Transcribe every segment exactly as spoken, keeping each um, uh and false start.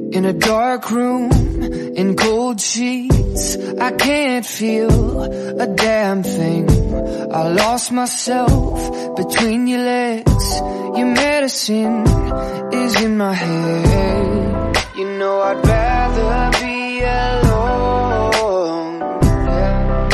In a dark room, in cold sheets, I can't feel a damn thing. I lost myself between your legs. Your medicine is in my head. You know I'd rather be alone, yeah.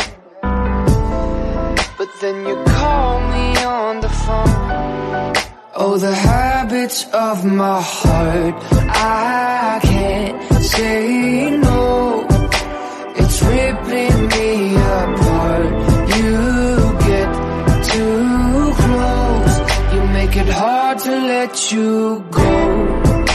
But then you call me on the phone. Oh, the habits of my heart, I can't say no. It's ripping me apart. You get too close. You make it hard to let you go.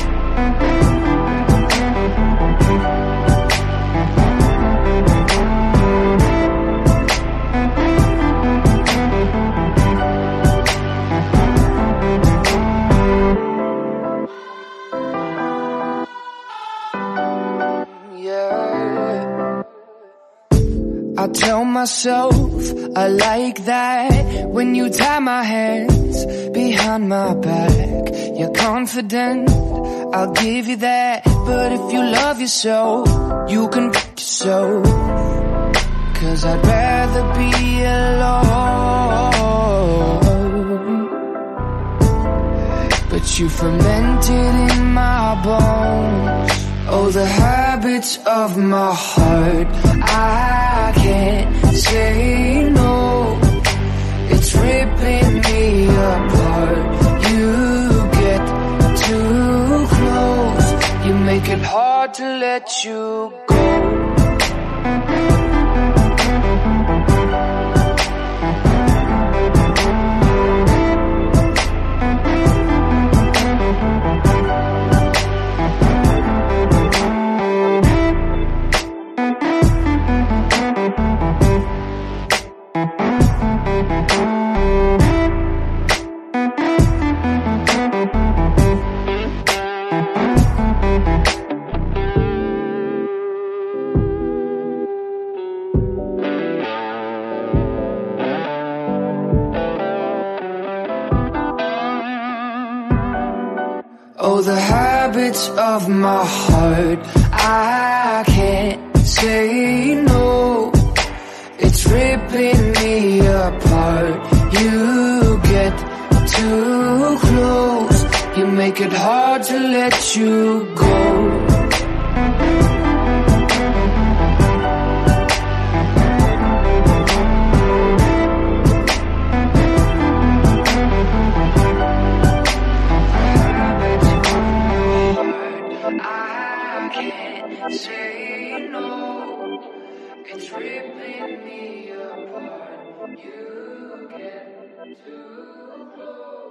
I tell myself I like that when you tie my hands behind my back. You're confident, I'll give you that. But if you love yourself, you can f*** yourself. Cause I'd rather be alone. But you fermented in my bones. Oh, the habits of my heart, I can't say no. It's ripping me apart. You get too close. You make it hard to let you go. Oh, the habits of my heart, I can't say no. It's ripping me apart. You get too close. You make it hard to let you go. Say no, it's ripping me apart. You get too close.